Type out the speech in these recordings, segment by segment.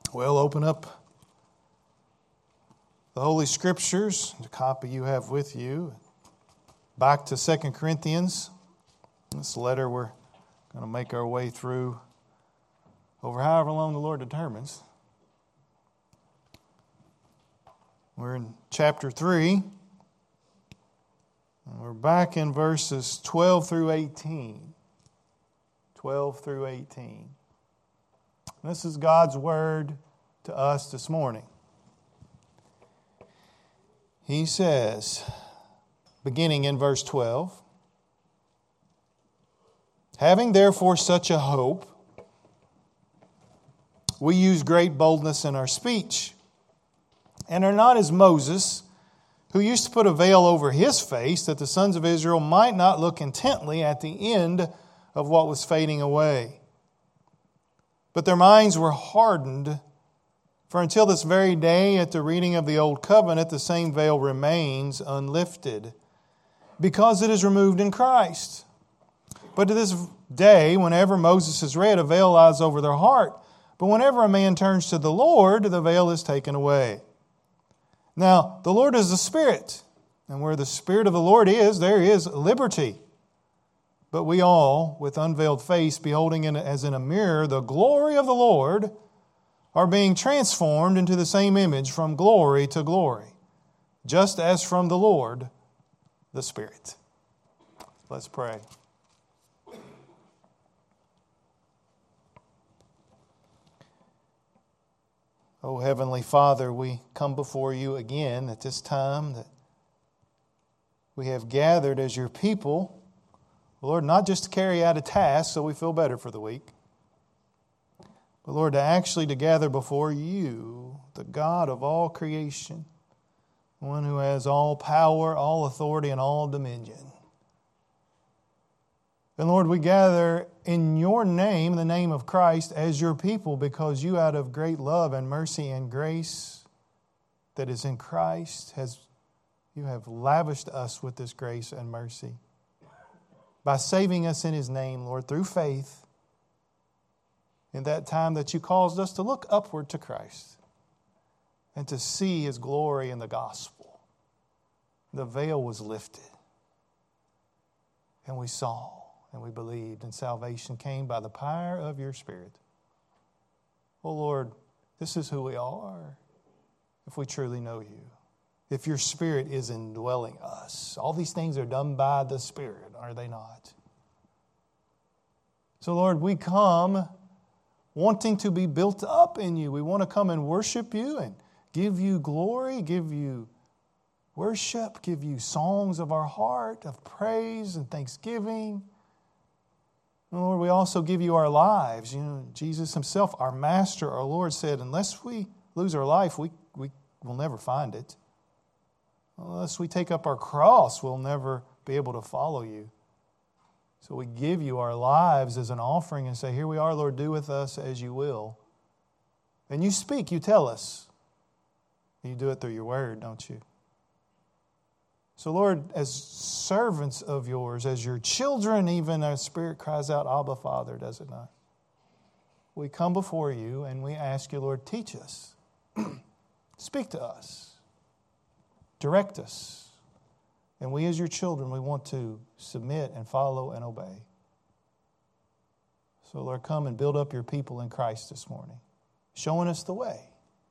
Well, open up the Holy Scriptures, the copy you have with you, back to 2 Corinthians. This letter we're going to make our way through over however long the Lord determines. We're in chapter 3, and we're back in verses 12 through 18. 12 through 18. This is God's word to us this morning. He says, beginning in verse 12, having therefore such a hope, we use great boldness in our speech, and are not as Moses, who used to put a veil over his face, that the sons of Israel might not look intently at the end of what was fading away. But their minds were hardened, for until this very day at the reading of the Old Covenant, the same veil remains unlifted, because it is removed in Christ. But to this day, whenever Moses is read, a veil lies over their heart. But whenever a man turns to the Lord, the veil is taken away. Now, the Lord is the Spirit, and where the Spirit of the Lord is, there is liberty. But we all, with unveiled face, beholding as in a mirror the glory of the Lord, are being transformed into the same image from glory to glory, just as from the Lord, the Spirit. Let's pray. Oh, Heavenly Father, we come before you again at this time that we have gathered as your people, Lord, not just to carry out a task so we feel better for the week, but Lord, to gather before you, the God of all creation, one who has all power, all authority, and all dominion. And Lord, we gather in your name, the name of Christ, as your people, because you, out of great love and mercy and grace that is in Christ, you have lavished us with this grace and mercy by saving us in his name, Lord, through faith, in that time that you caused us to look upward to Christ and to see his glory in the gospel. The veil was lifted, and we saw and we believed, and salvation came by the power of your Spirit. Oh Lord, this is who we are if we truly know you. If your Spirit is indwelling us. All these things are done by the Spirit, are they not? So Lord, we come wanting to be built up in you. We want to come and worship you and give you glory, give you worship, give you songs of our heart, of praise and thanksgiving. And Lord, we also give you our lives. You know, Jesus himself, our Master, our Lord, said, unless we lose our life, we will never find it. Unless we take up our cross, we'll never be able to follow you. So we give you our lives as an offering and say, here we are, Lord, do with us as you will. And you speak, you tell us. You do it through your word, don't you? So Lord, as servants of yours, as your children, even our spirit cries out, Abba, Father, does it not? We come before you and we ask you, Lord, teach us. Speak to us. Direct us. And we as your children, we want to submit and follow and obey. So Lord, come and build up your people in Christ this morning, showing us the way.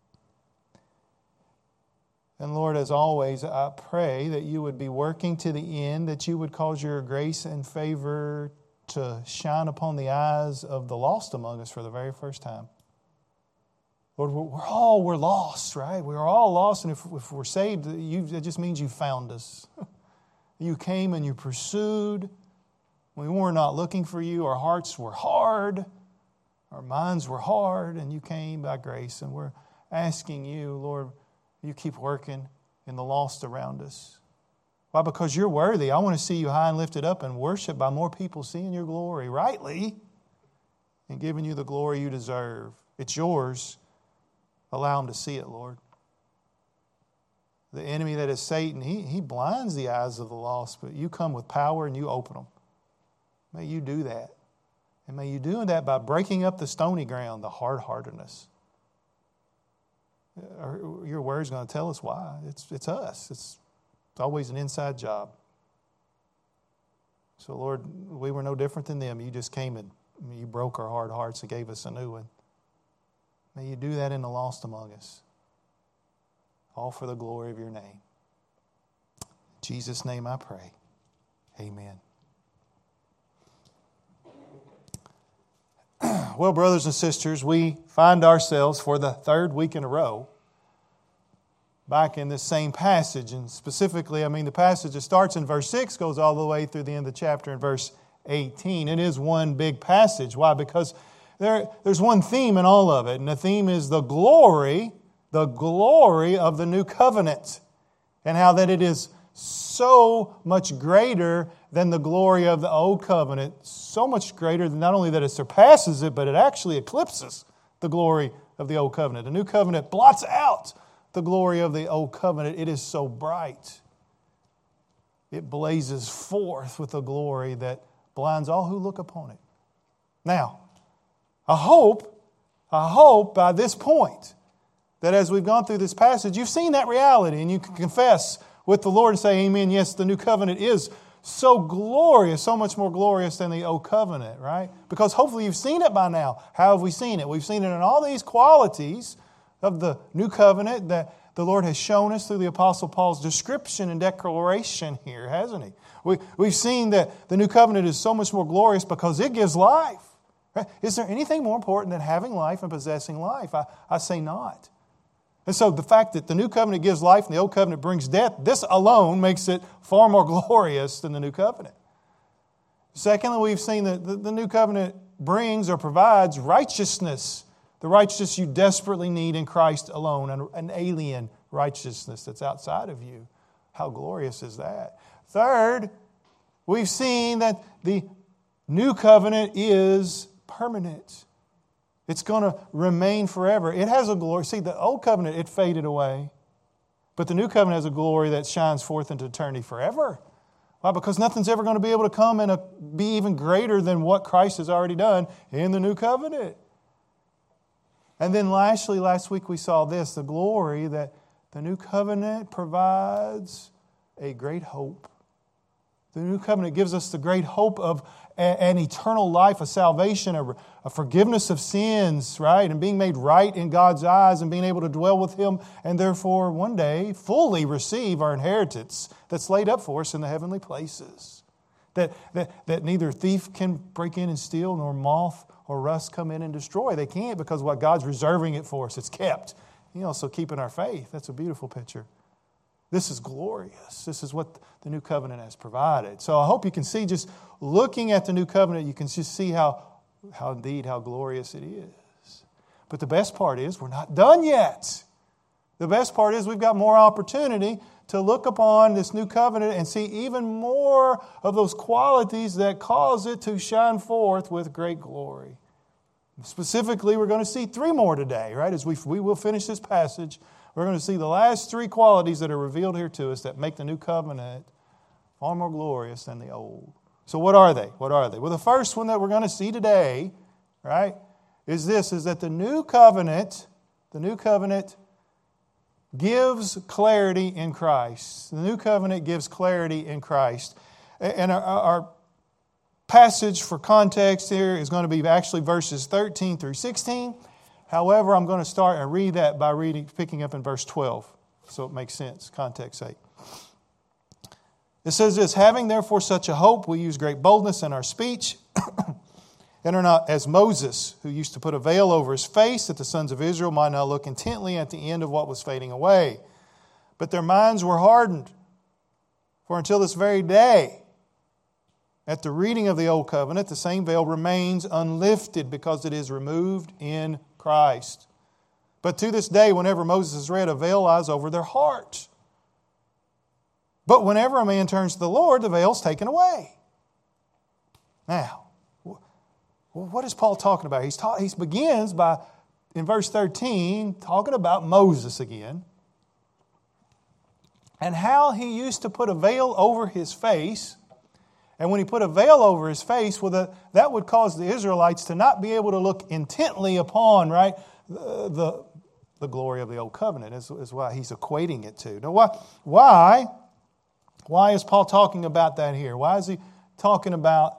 And Lord, as always, I pray that you would be working to the end, that you would cause your grace and favor to shine upon the eyes of the lost among us for the very first time. Lord, we're lost, right? We're all lost, and if we're saved, it just means you found us. You came and you pursued. We were not looking for you. Our hearts were hard. Our minds were hard, and you came by grace. And we're asking you, Lord, you keep working in the lost around us. Why? Because you're worthy. I want to see you high and lifted up and worshiped by more people seeing your glory rightly and giving you the glory you deserve. It's yours. Allow them to see it, Lord. The enemy that is Satan, he blinds the eyes of the lost, but you come with power and you open them. May you do that. And may you do that by breaking up the stony ground, the hard-heartedness. Your word's going to tell us why. It's us. It's always an inside job. So, Lord, we were no different than them. You just came and you broke our hard hearts and gave us a new one. May you do that in the lost among us. All for the glory of your name. In Jesus' name I pray. Amen. Well, brothers and sisters, we find ourselves for the third week in a row back in this same passage. And specifically, the passage that starts in verse 6 goes all the way through the end of the chapter in verse 18. It is one big passage. Why? Because there's one theme in all of it. And the theme is the glory of the new covenant. And how that it is so much greater than the glory of the old covenant. So much greater than not only that it surpasses it, but it actually eclipses the glory of the old covenant. The new covenant blots out the glory of the old covenant. It is so bright. It blazes forth with a glory that blinds all who look upon it. Now, I hope by this point that as we've gone through this passage, you've seen that reality and you can confess with the Lord and say, amen, yes, the new covenant is so glorious, so much more glorious than the old covenant, right? Because hopefully you've seen it by now. How have we seen it? We've seen it in all these qualities of the new covenant that the Lord has shown us through the Apostle Paul's description and declaration here, hasn't He? We've seen that the new covenant is so much more glorious because it gives life. Right? Is there anything more important than having life and possessing life? I say not. And so the fact that the new covenant gives life and the old covenant brings death, this alone makes it far more glorious than the new covenant. Secondly, we've seen that the new covenant brings or provides righteousness, the righteousness you desperately need in Christ alone, an alien righteousness that's outside of you. How glorious is that? Third, we've seen that the new covenant is permanent. It's going to remain forever. It has a glory. See, the old covenant, it faded away. But the new covenant has a glory that shines forth into eternity forever. Why? Because nothing's ever going to be able to come and be even greater than what Christ has already done in the new covenant. And then lastly, last week we saw this, the glory that the new covenant provides a great hope. The new covenant gives us the great hope of an eternal life, a salvation, a forgiveness of sins, right? And being made right in God's eyes and being able to dwell with Him and therefore one day fully receive our inheritance that's laid up for us in the heavenly places. That neither thief can break in and steal, nor moth or rust come in and destroy. They can't, because what God's reserving it for us, it's kept. So keeping our faith. That's a beautiful picture. This is glorious. This is what the new covenant has provided. So I hope you can see, just looking at the new covenant, you can just see how glorious it is. But the best part is we're not done yet. The best part is we've got more opportunity to look upon this new covenant and see even more of those qualities that cause it to shine forth with great glory. Specifically, we're going to see 3 more today, right? As we will finish this passage, we're going to see the last 3 qualities that are revealed here to us that make the new covenant far more glorious than the old. So what are they? What are they? Well, the first one that we're going to see today, right, is that the new covenant gives clarity in Christ. The new covenant gives clarity in Christ. And our passage for context here is going to be actually verses 13 through 16. However, I'm going to start and read that by picking up in verse 12. So it makes sense, context sake. It says this, having therefore such a hope, we use great boldness in our speech, and are not as Moses, who used to put a veil over his face, that the sons of Israel might not look intently at the end of what was fading away. But their minds were hardened. For until this very day, at the reading of the Old Covenant, the same veil remains unlifted because it is removed in Christ. But to this day, whenever Moses is read, a veil lies over their heart. But whenever a man turns to the Lord, the veil is taken away. Now, what is Paul talking about? He begins by, in verse 13, talking about Moses again. And how he used to put a veil over his face. And when he put a veil over his face, that would cause the Israelites to not be able to look intently upon, right, the the glory of the old covenant is why he's equating it to. Now, why is Paul talking about that here? Why is he talking about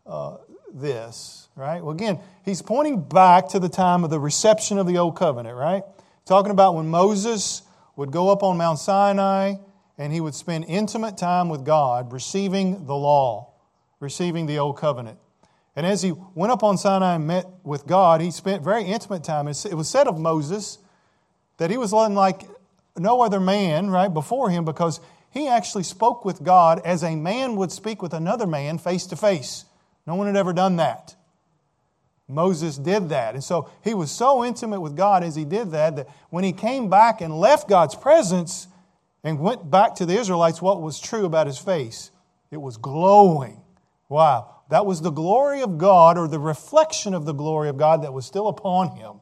this, right? Well, again, he's pointing back to the time of the reception of the old covenant, right? Talking about when Moses would go up on Mount Sinai and he would spend intimate time with God, receiving the law, receiving the old covenant. And as he went up on Sinai and met with God, he spent very intimate time. It was said of Moses that he was like no other man, right, before him, because he actually spoke with God as a man would speak with another man face to face. No one had ever done that. Moses did that. And so he was so intimate with God as he did that when he came back and left God's presence and went back to the Israelites, what was true about his face? It was glowing. Wow. That was the glory of God, or the reflection of the glory of God that was still upon him.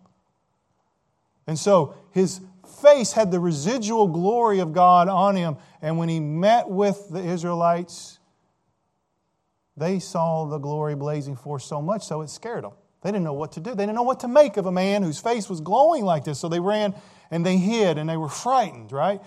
And so his face had the residual glory of God on him. And when he met with the Israelites, they saw the glory blazing forth so much so it scared them. They didn't know what to do. They didn't know what to make of a man whose face was glowing like this. So they ran and they hid and they were frightened, right?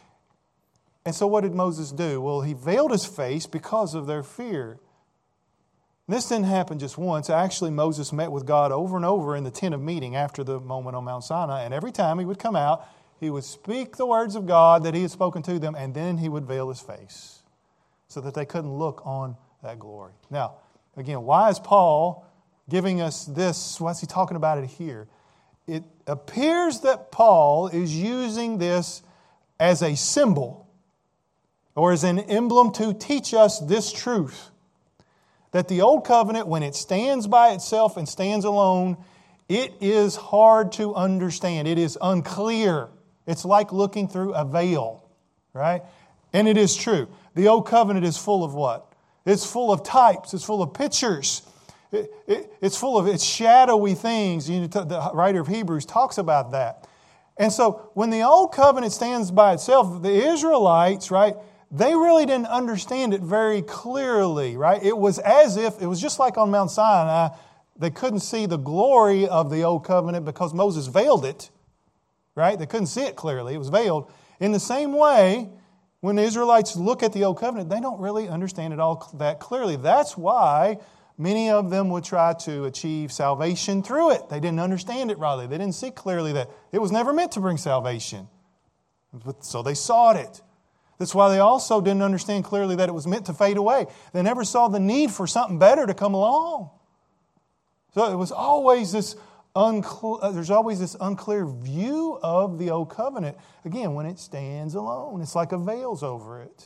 And so what did Moses do? Well, he veiled his face because of their fear. And this didn't happen just once. Actually, Moses met with God over and over in the tent of meeting after the moment on Mount Sinai. And every time he would come out, he would speak the words of God that he had spoken to them, and then he would veil his face so that they couldn't look on that glory. Now, again, why is Paul giving us this? Why is he talking about it here? It appears that Paul is using this as a symbol or as an emblem to teach us this truth. That the old covenant, when it stands by itself and stands alone, it is hard to understand. It is unclear. It's like looking through a veil, right? And it is true. The old covenant is full of what? It's full of types. It's full of pictures. It's full of shadowy things. The writer of Hebrews talks about that. And so when the old covenant stands by itself, the Israelites, right, they really didn't understand it very clearly, right? It was as if, it was just like on Mount Sinai, they couldn't see the glory of the old covenant because Moses veiled it, right? They couldn't see it clearly. It was veiled. In the same way, when the Israelites look at the old covenant, they don't really understand it all that clearly. That's why many of them would try to achieve salvation through it. They didn't understand it rightly. They didn't see clearly that it was never meant to bring salvation. So they sought it. That's why they also didn't understand clearly that it was meant to fade away. They never saw the need for something better to come along. So it was always this there's always this unclear view of the old covenant. Again, when it stands alone, it's like a veil's over it.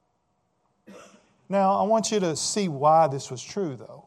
Now, I want you to see why this was true, though.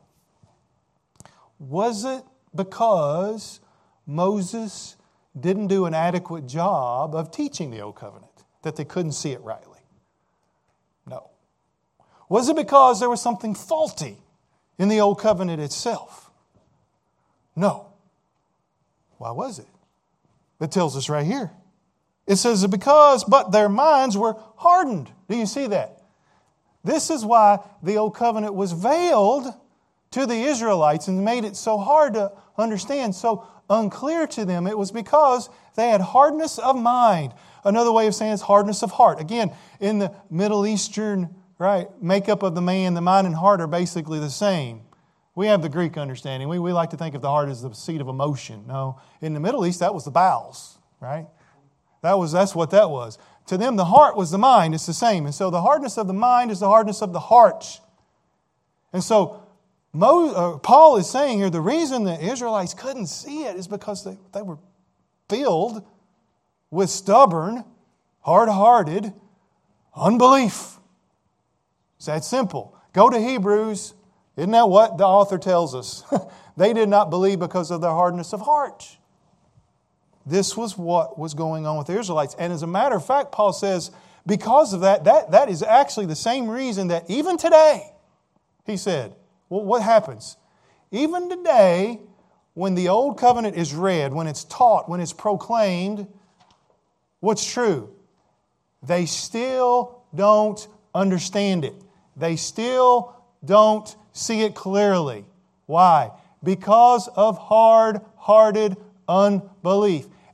Was it because Moses didn't do an adequate job of teaching the old covenant, that they couldn't see it rightly? No. Was it because there was something faulty in the old covenant itself? No. Why was it? It tells us right here. It says, but their minds were hardened. Do you see that? This is why the old covenant was veiled to the Israelites and made it so hard to understand, so unclear to them. It was because they had hardness of mind. Another way of saying it is hardness of heart. Again, in the Middle Eastern makeup of the man, the mind and heart are basically the same. We have the Greek understanding. We like to think of the heart as the seat of emotion. No, in the Middle East, that was the bowels, right? That's what that was. To them, the heart was the mind. It's the same. And so the hardness of the mind is the hardness of the heart. And so Paul is saying here, the reason the Israelites couldn't see it is because they were filled with stubborn, hard-hearted unbelief. It's that simple. Go to Hebrews. Isn't that what the author tells us? They did not believe because of their hardness of heart. This was what was going on with the Israelites. And as a matter of fact, Paul says, because of that is actually the same reason that even today, he said, well, what happens? Even today, when the old covenant is read, when it's taught, when it's proclaimed, what's true? They still don't understand it. They still don't see it clearly. Why? Because of hard-hearted unbelief.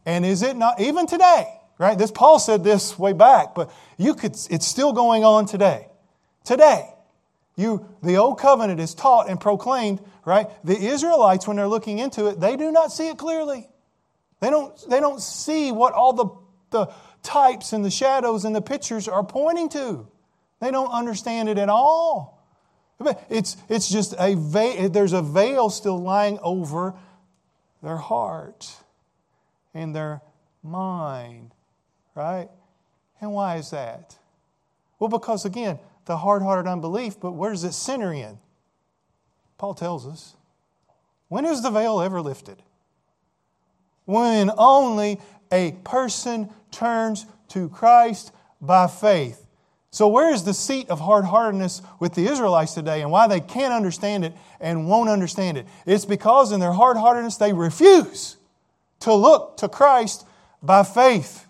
And is it not, even today, right? This Paul said this way back, but it's still going on today. Today, the old covenant is taught and proclaimed, right? The Israelites, when they're looking into it, they do not see it clearly. They don't see what all the types and the shadows and the pictures are pointing to. They don't understand it at all. It's just there's a veil still lying over their heart and their mind, right? And why is that? Well, because again, the hard-hearted unbelief, but where does it center in? Paul tells us. When is the veil ever lifted? When only a person turns to Christ by faith. So where is the seat of hard-heartedness with the Israelites today and why they can't understand it and won't understand it? It's because in their hard-heartedness they refuse to look to Christ by faith.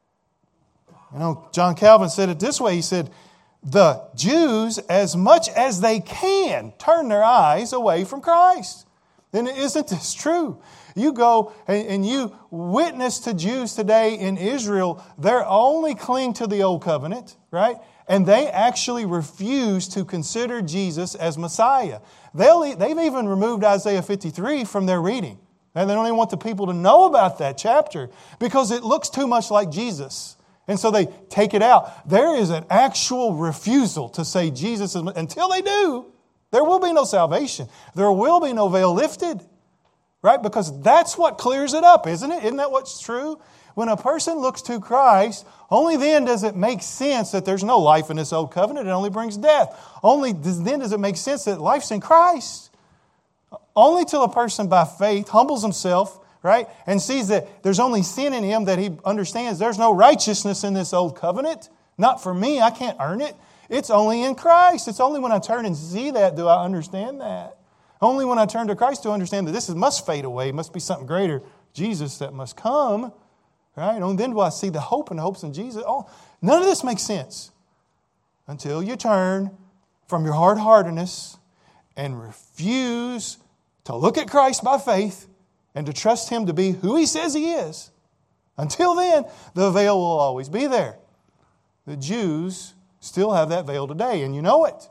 John Calvin said it this way. He said, the Jews, as much as they can, turn their eyes away from Christ. Then isn't this true? You go and you witness to Jews today in Israel, they're only cling to the old covenant, right? And they actually refuse to consider Jesus as Messiah. They've even removed Isaiah 53 from their reading. And they don't even want the people to know about that chapter because it looks too much like Jesus. And so they take it out. There is an actual refusal to say Jesus is, until they do, there will be no salvation. There will be no veil lifted. Right? Because that's what clears it up, isn't it? Isn't that what's true? When a person looks to Christ, only then does it make sense that there's no life in this old covenant. It only brings death. Only then does it make sense that life's in Christ. Only till a person by faith humbles himself, right, and sees that there's only sin in him, that he understands there's no righteousness in this old covenant. Not for me. I can't earn it. It's only in Christ. It's only when I turn and see that do I understand that. Only when I turn to Christ to understand that this must fade away. It must be something greater, Jesus, that must come. Right? Only then do I see the hope and the hopes in Jesus. Oh, none of this makes sense until you turn from your hard-heartedness and refuse to look at Christ by faith and to trust Him to be who He says He is. Until then, the veil will always be there. The Jews still have that veil today, and you know it.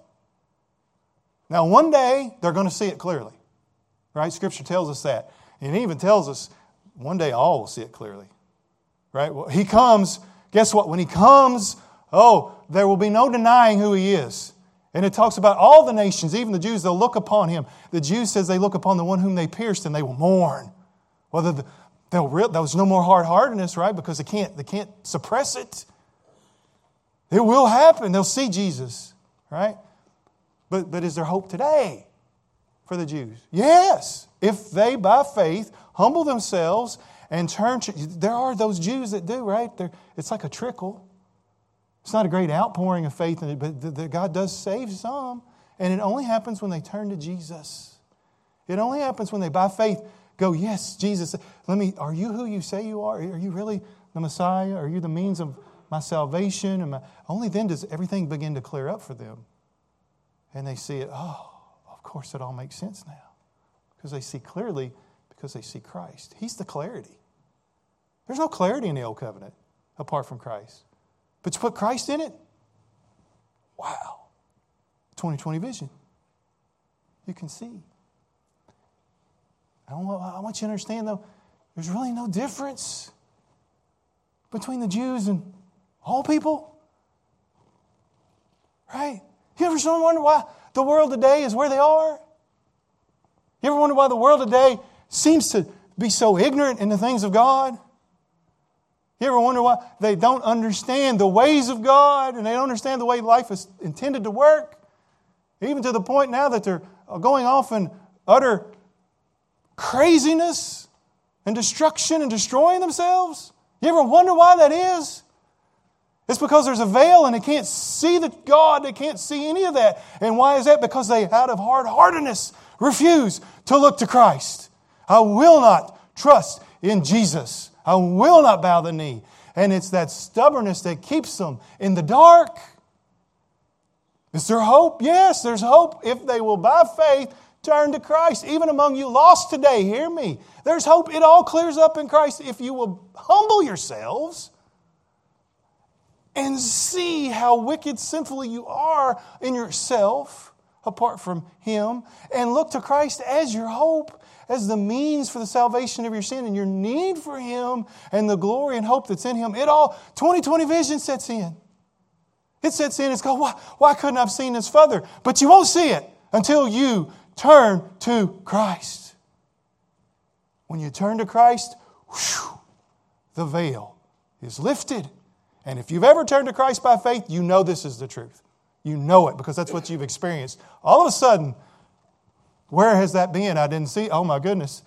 Now, one day, they're going to see it clearly. Right? Scripture tells us that. And it even tells us one day all will see it clearly. Right? Well, He comes, guess what? When He comes, there will be no denying who He is. And it talks about all the nations, even the Jews, they'll look upon Him. The Jews says they look upon the one whom they pierced and they will mourn. Whether there's no more hard-heartedness, right? Because they can't suppress it. It will happen. They'll see Jesus, right? But is there hope today for the Jews? Yes. If they, by faith, humble themselves and turn to... There are those Jews that do, right? It's like a trickle. It's not a great outpouring of faith in it, but God does save some. And it only happens when they turn to Jesus. It only happens when they, by faith, go, yes, Jesus, are you who you say you are? Are you really the Messiah? Are you the means of my salvation? Only then does everything begin to clear up for them. And they see it, of course it all makes sense now. Because they see clearly, because they see Christ. He's the clarity. There's no clarity in the old covenant apart from Christ. But you put Christ in it, wow. 20/20 vision. You can see. I want you to understand, though, there's really no difference between the Jews and all people. Right? You ever wonder why the world today is where they are? You ever wonder why the world today seems to be so ignorant in the things of God? You ever wonder why they don't understand the ways of God and they don't understand the way life is intended to work? Even to the point now that they're going off in utter craziness and destruction and destroying themselves? You ever wonder why that is? It's because there's a veil and they can't see the God. They can't see any of that. And why is that? Because they, out of hard-heartedness, refuse to look to Christ. I will not trust in Jesus. I will not bow the knee. And it's that stubbornness that keeps them in the dark. Is there hope? Yes, there's hope if they will, by faith, Turn to Christ. Even among you lost today, hear me. There's hope. It all clears up in Christ if you will humble yourselves and see how wicked, sinfully you are in yourself apart from Him, and look to Christ as your hope, as the means for the salvation of your sin and your need for Him and the glory and hope that's in Him. It all, 2020 vision sets in. It sets in. It's called, why couldn't I have seen this further? But you won't see it until you turn to Christ. When you turn to Christ, the veil is lifted. And if you've ever turned to Christ by faith, you know this is the truth. You know it because that's what you've experienced. All of a sudden, where has that been? I didn't see. Oh my goodness.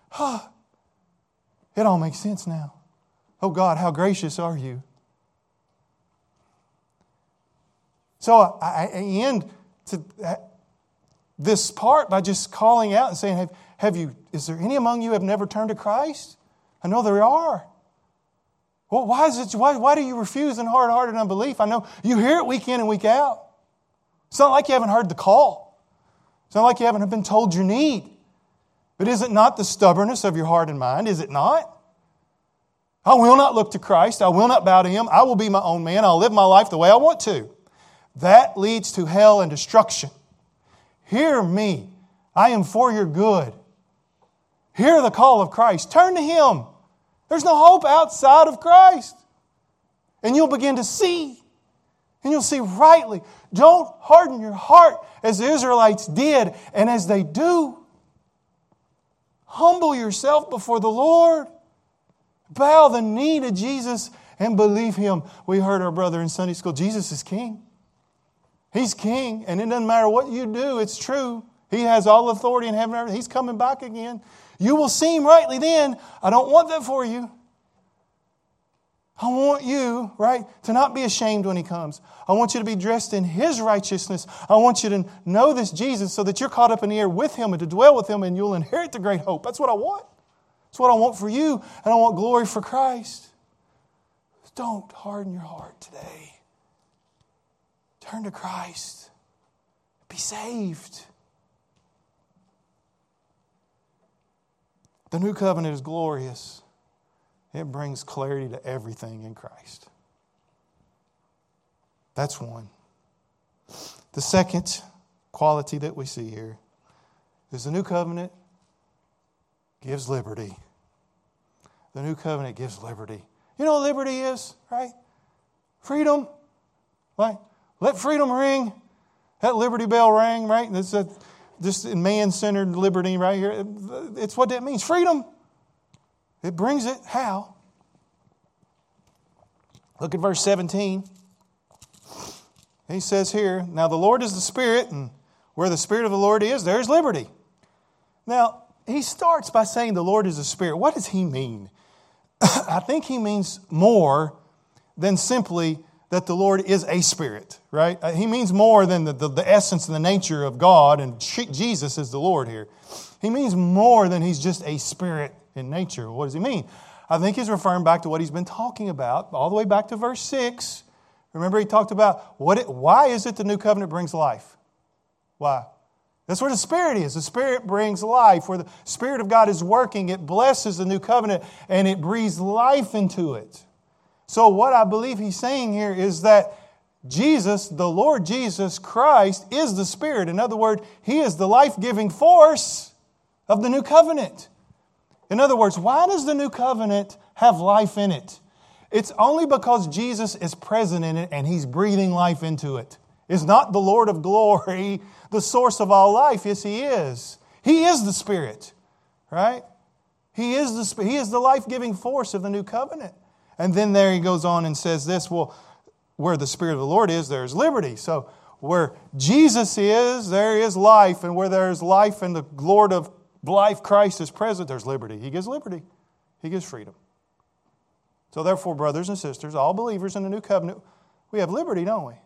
It all makes sense now. Oh God, how gracious are you? So I end to this part by just calling out and saying, is there any among you who have never turned to Christ? I know there are. Well, why do you refuse in hard-hearted unbelief? I know you hear it week in and week out. It's not like you haven't heard the call. It's not like you haven't been told your need. But is it not the stubbornness of your heart and mind? Is it not? I will not look to Christ. I will not bow to Him. I will be my own man. I'll live my life the way I want to. That leads to hell and destruction. Hear me. I am for your good. Hear the call of Christ. Turn to Him. There's no hope outside of Christ. And you'll begin to see. And you'll see rightly. Don't harden your heart as the Israelites did and as they do. Humble yourself before the Lord. Bow the knee to Jesus and believe Him. We heard our brother in Sunday school, Jesus is King. He's King, and it doesn't matter what you do, it's true. He has all authority in heaven and earth. He's coming back again. You will see Him rightly then. I don't want that for you. I want you, right, to not be ashamed when He comes. I want you to be dressed in His righteousness. I want you to know this Jesus so that you're caught up in the air with Him and to dwell with Him and you'll inherit the great hope. That's what I want. That's what I want for you, and I want glory for Christ. Don't harden your heart today. Turn to Christ. Be saved. The new covenant is glorious. It brings clarity to everything in Christ. That's one. The second quality that we see here is the new covenant gives liberty. The new covenant gives liberty. You know what liberty is, right? Freedom. Right? Let freedom ring. That liberty bell rang, right? That's just man-centered liberty right here. It's what that means. Freedom. It brings it. How? Look at verse 17. He says here, now the Lord is the Spirit, and where the Spirit of the Lord is, there's liberty. Now, he starts by saying the Lord is the Spirit. What does he mean? I think he means more than simply that the Lord is a Spirit, right? He means more than the essence and the nature of God, and Jesus is the Lord here. He means more than He's just a Spirit in nature. What does he mean? I think he's referring back to what he's been talking about, all the way back to verse 6. Remember, he talked about why is it the new covenant brings life? Why? That's where the Spirit is. The Spirit brings life. Where the Spirit of God is working, it blesses the new covenant and it breathes life into it. So what I believe he's saying here is that Jesus, the Lord Jesus Christ, is the Spirit. In other words, He is the life-giving force of the new covenant. In other words, why does the new covenant have life in it? It's only because Jesus is present in it and He's breathing life into it. It's not the Lord of glory, the source of all life. Yes, He is. He is the Spirit, right? He is the life-giving force of the new covenant. And then there he goes on and says this, well, where the Spirit of the Lord is, there is liberty. So where Jesus is, there is life. And where there is life and the Lord of life, Christ, is present, there's liberty. He gives liberty. He gives freedom. So therefore, brothers and sisters, all believers in the new covenant, we have liberty, don't we?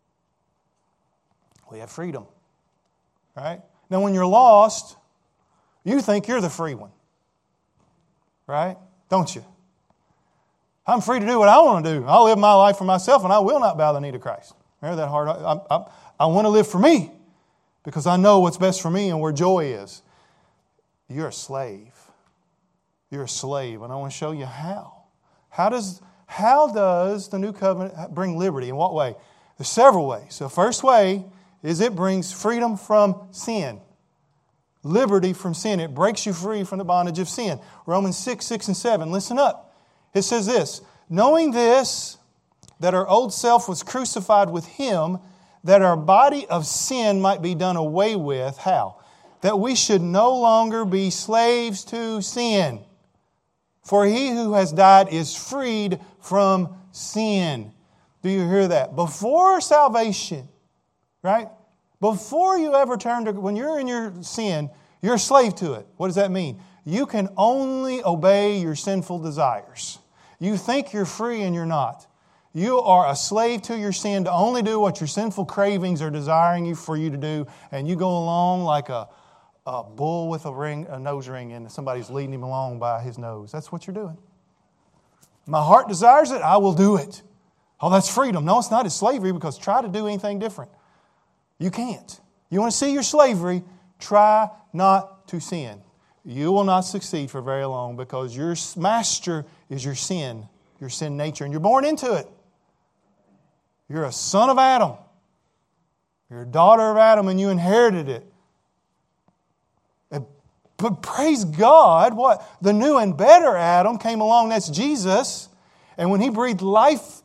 We have freedom. Right? Now when you're lost, you think you're the free one. Right? Don't you? I'm free to do what I want to do. I'll live my life for myself and I will not bow the knee to Christ. Remember that hard? I want to live for me. because I know what's best for me and where joy is. You're a slave. You're a slave, and I want to show you how. How does the new covenant bring liberty? In what way? There's several ways. The first way is it brings freedom from sin. Liberty from sin. It breaks you free from the bondage of sin. Romans 6 and 7. Listen up. It says this, knowing this, that our old self was crucified with Him, that our body of sin might be done away with. How? That we should no longer be slaves to sin. For he who has died is freed from sin. Do you hear that? Before salvation, right? Before you ever turn to, when you're in your sin, you're a slave to it. What does that mean? You can only obey your sinful desires. You think you're free and you're not. You are a slave to your sin to only do what your sinful cravings are desiring for you to do, and you go along like a bull with a nose ring, and somebody's leading him along by his nose. That's what you're doing. My heart desires it, I will do it. Oh, that's freedom. No, it's not. It's slavery, because try to do anything different. You can't. You want to see your slavery, try not to sin. You will not succeed for very long, because your master is your sin nature, and you're born into it. You're a son of Adam. You're a daughter of Adam, and you inherited it. But praise God, what? The new and better Adam came along, that's Jesus. And when He breathes life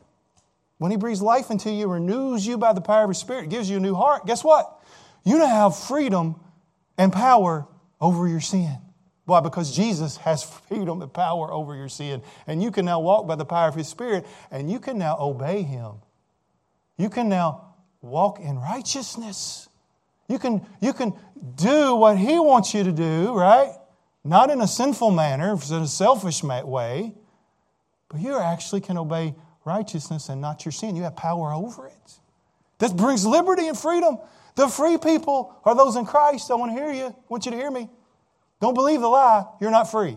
into you, renews you by the power of His Spirit, gives you a new heart, guess what? You now have freedom and power over your sin. Why? Because Jesus has freedom and power over your sin. And you can now walk by the power of His Spirit, and you can now obey Him. You can now walk in righteousness. You can do what He wants you to do, right? Not in a sinful manner, in a selfish way, but you actually can obey righteousness and not your sin. You have power over it. This brings liberty and freedom. The free people are those in Christ. I want to hear you. I want you to hear me. Don't believe the lie. You're not free.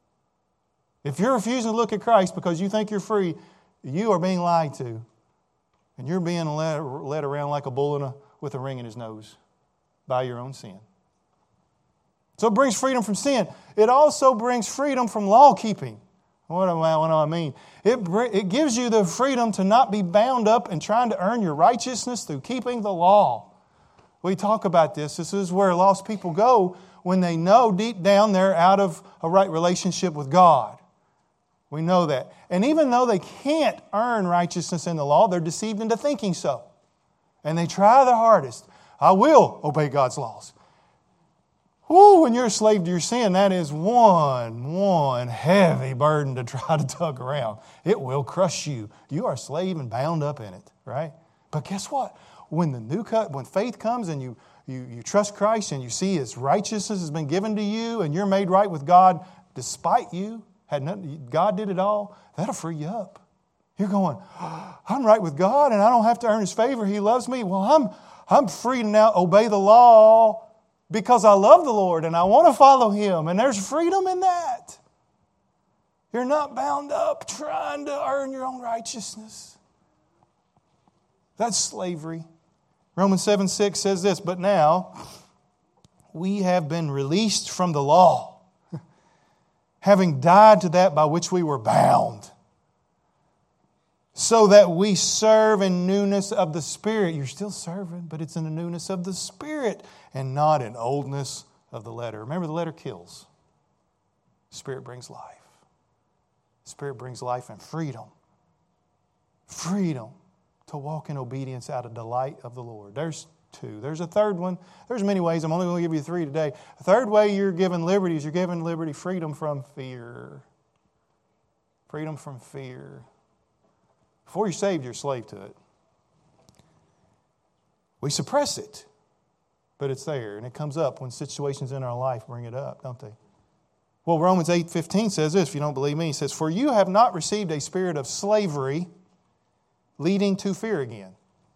If you're refusing to look at Christ because you think you're free, you are being lied to. And you're being led around like a bull with a ring in his nose by your own sin. So it brings freedom from sin. It also brings freedom from law keeping. What do I mean? It gives you the freedom to not be bound up in trying to earn your righteousness through keeping the law. We talk about this. This is where lost people go when they know deep down they're out of a right relationship with God. We know that. And even though they can't earn righteousness in the law, they're deceived into thinking so. And they try their hardest. I will obey God's laws. Woo, when you're a slave to your sin, that is one heavy burden to try to tug around. It will crush you. You are a slave and bound up in it, right? But guess what? When faith comes and you trust Christ and you see His righteousness has been given to you and you're made right with God despite you, God did it all, that'll free you up. You're going, I'm right with God and I don't have to earn His favor. He loves me. Well, I'm free to now obey the law because I love the Lord and I want to follow Him. And there's freedom in that. You're not bound up trying to earn your own righteousness. That's slavery. Romans 7:6 says this, but now we have been released from the law, having died to that by which we were bound, so that we serve in newness of the Spirit. You're still serving, but it's in the newness of the Spirit and not in oldness of the letter. Remember, the letter kills. The Spirit brings life. The Spirit brings life and freedom. Freedom to walk in obedience out of delight of the Lord. There's two. There's a third one. There's many ways. I'm only going to give you three today. The third way you're given liberty is you're given liberty, freedom from fear. Freedom from fear. Before you're saved, you're a slave to it. We suppress it, but it's there, and it comes up when situations in our life bring it up, don't they? Well, Romans 8:15 says this, if you don't believe me. It says, for you have not received a spirit of slavery leading to fear again,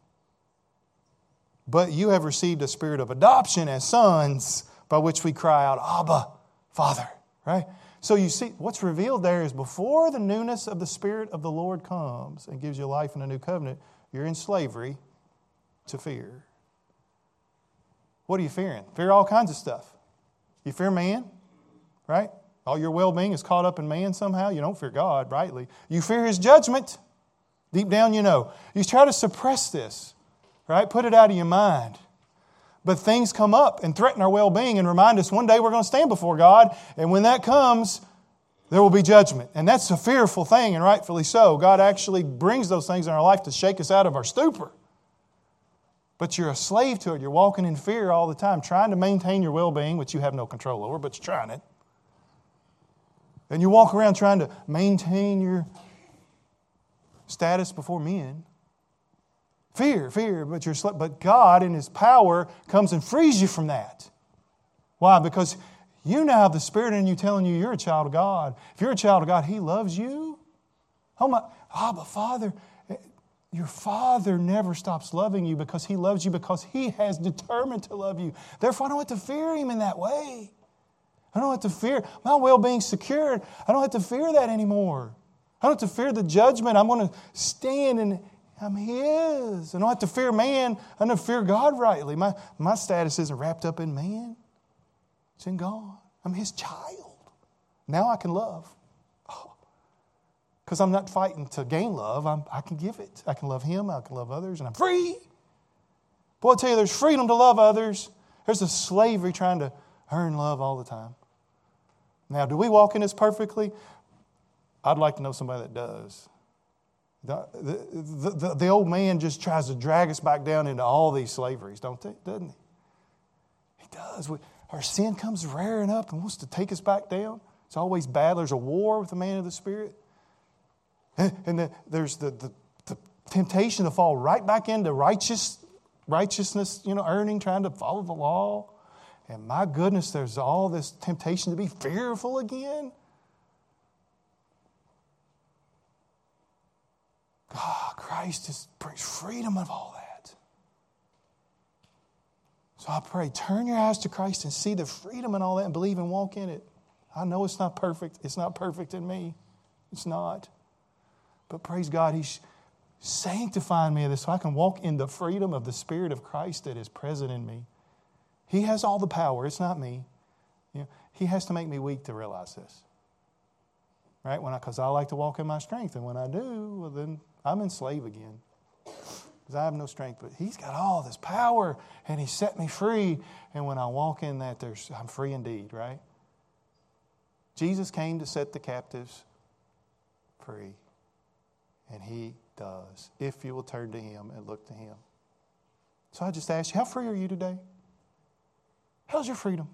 but you have received a spirit of adoption as sons, by which we cry out, Abba, Father, right? So you see, what's revealed there is before the newness of the Spirit of the Lord comes and gives you life in a new covenant, you're in slavery to fear. What are you fearing? Fear all kinds of stuff. You fear man, right? All your well-being is caught up in man somehow. You don't fear God, rightly. You fear His judgment. Deep down you know. You try to suppress this, right? Put it out of your mind. But things come up and threaten our well-being and remind us one day we're going to stand before God. And when that comes, there will be judgment. And that's a fearful thing, and rightfully so. God actually brings those things in our life to shake us out of our stupor. But you're a slave to it. You're walking in fear all the time, trying to maintain your well-being, which you have no control over, but you're trying it. And you walk around trying to maintain your status before men. Fear, but God in His power comes and frees you from that. Why? Because you now have the Spirit in you telling you you're a child of God. If you're a child of God, He loves you. Oh my, Abba, Father, your Father never stops loving you because He loves you because He has determined to love you. Therefore, I don't have to fear Him in that way. I don't have to fear. My well-being's secured. I don't have to fear that anymore. I don't have to fear the judgment. I'm going to stand and I'm His. I don't have to fear man. I don't have to fear God rightly. My status isn't wrapped up in man. It's in God. I'm His child. Now I can love. Because I'm not fighting to gain love. I can give it. I can love Him. I can love others. And I'm free. Boy, I tell you, there's freedom to love others. There's a slavery trying to earn love all the time. Now, do we walk in this perfectly? I'd like to know somebody that does. The old man just tries to drag us back down into all these slaveries, doesn't he? He does. Our sin comes rearing up and wants to take us back down. It's always bad. There's a war with the man of the Spirit. And there's the temptation to fall right back into righteousness, earning, trying to follow the law. And my goodness, there's all this temptation to be fearful again. God, Christ just brings freedom of all that. So I pray, turn your eyes to Christ and see the freedom and all that and believe and walk in it. I know it's not perfect. It's not perfect in me. It's not. But praise God, He's sanctifying me of this so I can walk in the freedom of the Spirit of Christ that is present in me. He has all the power. It's not me. He has to make me weak to realize this. Right? Because I like to walk in my strength. And when I do, well, then I'm enslaved again. Because I have no strength. But He's got all this power. And He set me free. And when I walk in that, I'm free indeed. Right? Jesus came to set the captives free. And He does. If you will turn to Him and look to Him. So I just ask you, how free are you today? How's your freedom?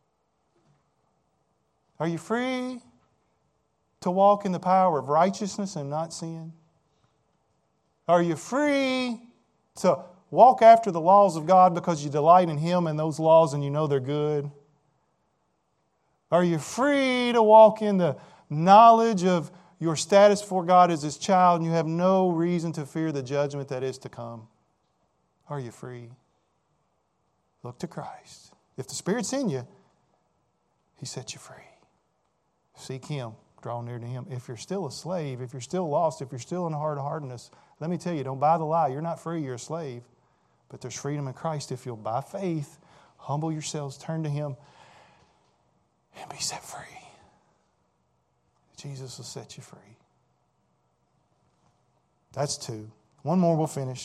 Are you free to walk in the power of righteousness and not sin? Are you free to walk after the laws of God because you delight in Him and those laws and you know they're good? Are you free to walk in the knowledge of your status before God as His child and you have no reason to fear the judgment that is to come? Are you free? Look to Christ. If the Spirit's in you, He sets you free. Seek Him. Draw near to Him. If you're still a slave, if you're still lost, if you're still in hard-heartedness, let me tell you, don't buy the lie. You're not free, you're a slave. But there's freedom in Christ if you'll, by faith, humble yourselves, turn to Him, and be set free. Jesus will set you free. That's two. One more, we'll finish.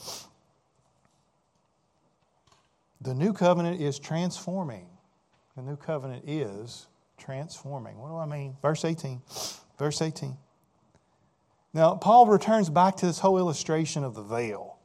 The new covenant is transforming. The new covenant is transforming. What do I mean? Verse 18. Verse 18. Now, Paul returns back to this whole illustration of the veil.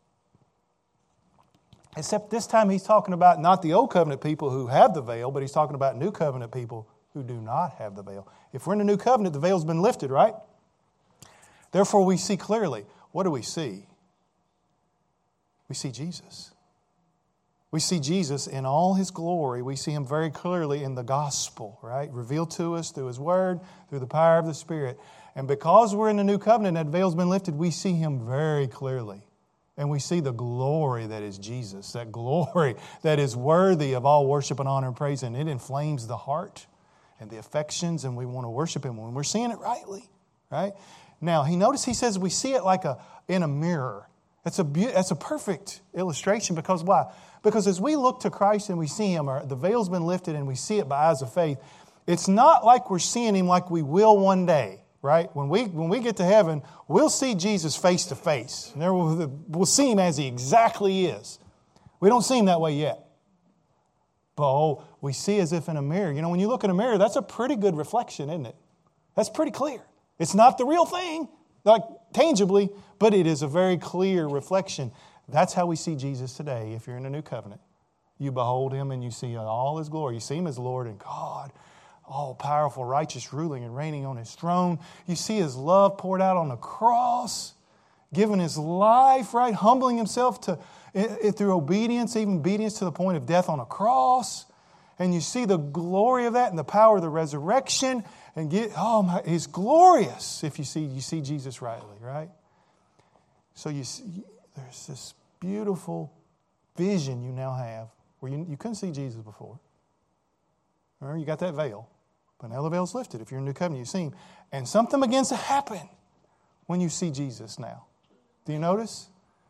Except this time he's talking about not the old covenant people who have the veil, but he's talking about new covenant people who do not have the veil. If we're in the new covenant, the veil's been lifted, right? Therefore, we see clearly. What do we see? We see Jesus. We see Jesus in all His glory. We see Him very clearly in the gospel, right? Revealed to us through His Word, through the power of the Spirit. And because we're in the new covenant, that veil's been lifted, we see Him very clearly. And we see the glory that is Jesus, that glory that is worthy of all worship and honor and praise. And it inflames the heart and the affections, and we want to worship Him when we're seeing it rightly, right? Now, he says we see it like in a mirror. That's a perfect illustration because why? Because as we look to Christ and we see Him, or the veil's been lifted and we see it by eyes of faith, it's not like we're seeing Him like we will one day, right? When we get to heaven, we'll see Jesus face to face. We'll see Him as He exactly is. We don't see Him that way yet. But we see as if in a mirror. You know, when you look in a mirror, that's a pretty good reflection, isn't it? That's pretty clear. It's not the real thing, like tangibly, but it is a very clear reflection. That's how we see Jesus today if you're in a new covenant. You behold Him and you see all His glory. You see Him as Lord and God, all powerful, righteous, ruling and reigning on His throne. You see His love poured out on the cross, giving His life, right? Humbling Himself through obedience, even obedience to the point of death on a cross. And you see the glory of that and the power of the resurrection. And He's glorious if you see Jesus rightly, right? So there's this beautiful vision you now have where you couldn't see Jesus before. Remember, you got that veil. But now the veil's lifted. If you're in New Covenant, you see Him. And something begins to happen when you see Jesus now. Do you notice?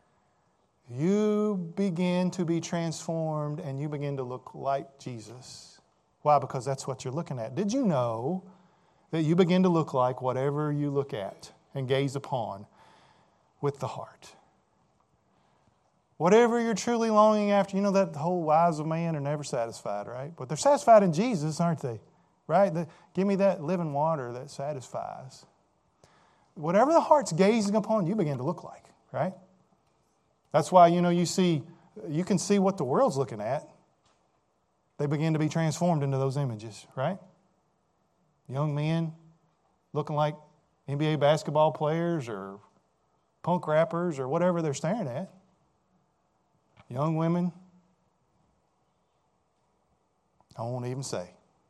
You begin to be transformed and you begin to look like Jesus. Why? Because that's what you're looking at. Did you know that you begin to look like whatever you look at and gaze upon with the heart? Whatever you're truly longing after, you know that the whole wise of man are never satisfied, right? But they're satisfied in Jesus, aren't they? Right? Give me that living water that satisfies. Whatever the heart's gazing upon, you begin to look like, right? That's why, you can see what the world's looking at. They begin to be transformed into those images, right? Young men looking like NBA basketball players or punk rappers or whatever they're staring at. Young women, I won't even say.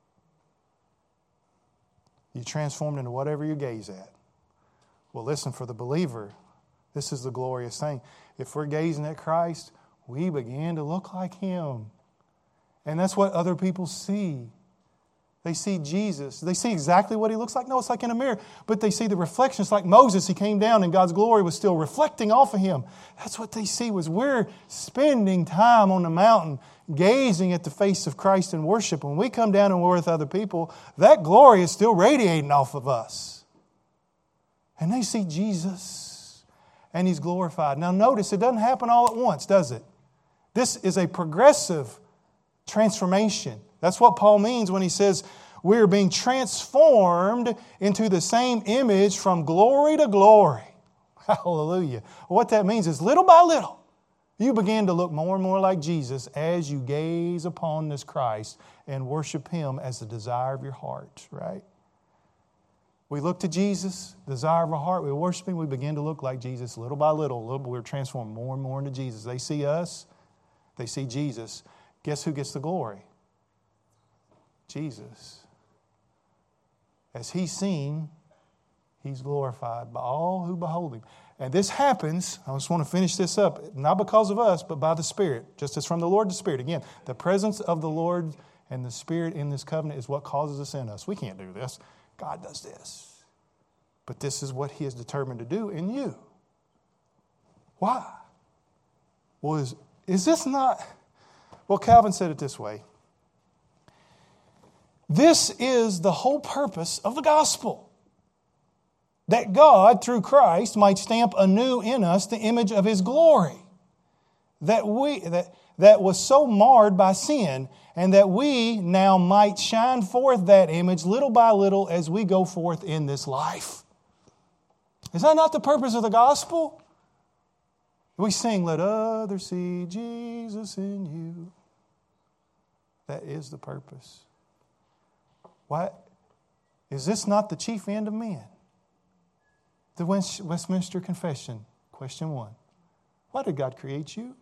You're transformed into whatever you gaze at. Well, listen, for the believer, this is the glorious thing. If we're gazing at Christ, we begin to look like Him. And that's what other people see. They see Jesus. They see exactly what He looks like. No, it's like in a mirror. But they see the reflection. It's like Moses. He came down and God's glory was still reflecting off of him. That's what they see was we're spending time on the mountain gazing at the face of Christ in worship. When we come down and we're with other people, that glory is still radiating off of us. And they see Jesus and He's glorified. Now notice, it doesn't happen all at once, does it? This is a progressive transformation. That's what Paul means when he says we're being transformed into the same image from glory to glory. Hallelujah. What that means is little by little, you begin to look more and more like Jesus as you gaze upon this Christ and worship Him as the desire of your heart, right? We look to Jesus, the desire of our heart. We worship Him. We begin to look like Jesus little by little. We're transformed more and more into Jesus. They see us. They see Jesus. Guess who gets the glory? Jesus. As He's seen, He's glorified by all who behold Him. And this happens, I just want to finish this up, not because of us, but by the Spirit. Just as from the Lord to Spirit. Again, the presence of the Lord and the Spirit in this covenant is what causes us in us. We can't do this. God does this. But this is what He is determined to do in you. Why? Well, is this not... Well, Calvin said it this way. This is the whole purpose of the gospel. That God, through Christ, might stamp anew in us the image of His glory. That was so marred by sin, and that we now might shine forth that image little by little as we go forth in this life. Is that not the purpose of the gospel? We sing, let others see Jesus in you. That is the purpose. Why? Is this not the chief end of men? The Westminster Confession, question 1. Why did God create you?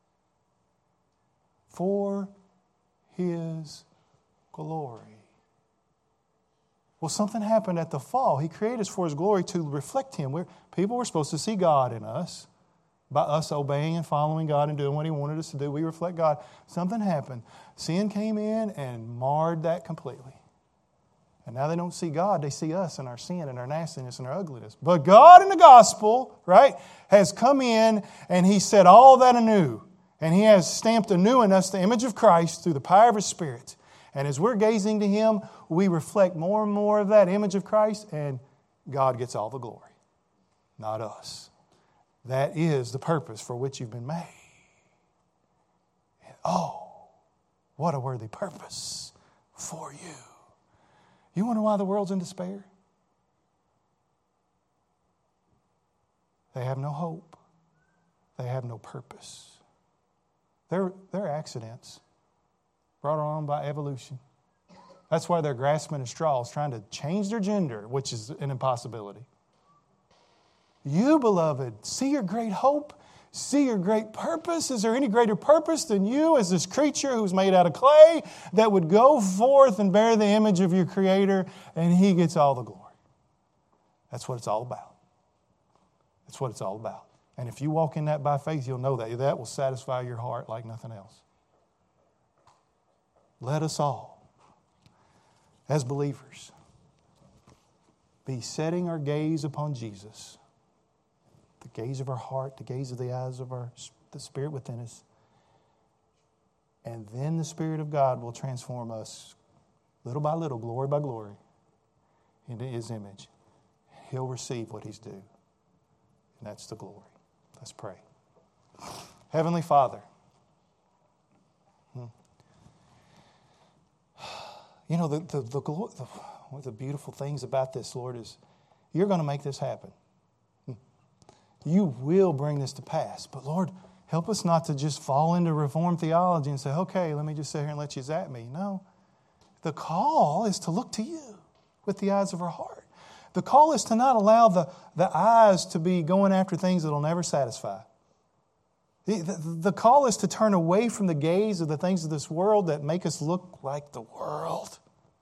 For His glory. Well, something happened at the fall. He created us for His glory to reflect Him. People were supposed to see God in us. By us obeying and following God and doing what He wanted us to do, we reflect God. Something happened. Sin came in and marred that completely. And now they don't see God, they see us and our sin and our nastiness and our ugliness. But God in the gospel, right, has come in and He set all that anew. And He has stamped anew in us the image of Christ through the power of His Spirit. And as we're gazing to Him, we reflect more and more of that image of Christ, and God gets all the glory, not us. That is the purpose for which you've been made. And what a worthy purpose for you. You wonder why the world's in despair? They have no hope. They have no purpose. They're accidents brought on by evolution. That's why they're grasping at straws, trying to change their gender, which is an impossibility. You, beloved, see your great hope. See your great purpose. Is there any greater purpose than you as this creature who's made out of clay that would go forth and bear the image of your Creator, and He gets all the glory? That's what it's all about. That's what it's all about. And if you walk in that by faith, you'll know that. That will satisfy your heart like nothing else. Let us all, as believers, be setting our gaze upon Jesus. The gaze of our heart, the gaze of the eyes of the Spirit within us. And then the Spirit of God will transform us little by little, glory by glory, into His image. He'll receive what He's due. And that's the glory. Let's pray. Heavenly Father, you know, one of the beautiful things about this, Lord, is you're going to make this happen. You will bring this to pass. But Lord, help us not to just fall into Reformed theology and say, okay, let me just sit here and let you zap me. No. The call is to look to you with the eyes of our heart. The call is to not allow the eyes to be going after things that will never satisfy. The call is to turn away from the gaze of the things of this world that make us look like the world.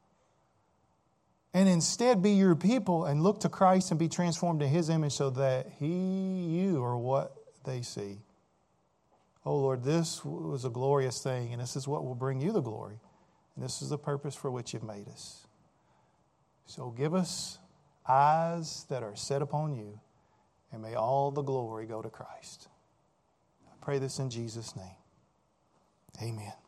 And instead be your people and look to Christ and be transformed to His image so that you are what they see. Oh Lord, this was a glorious thing, and this is what will bring you the glory. And this is the purpose for which you've made us. So give us eyes that are set upon you, and may all the glory go to Christ. I pray this in Jesus' name. Amen.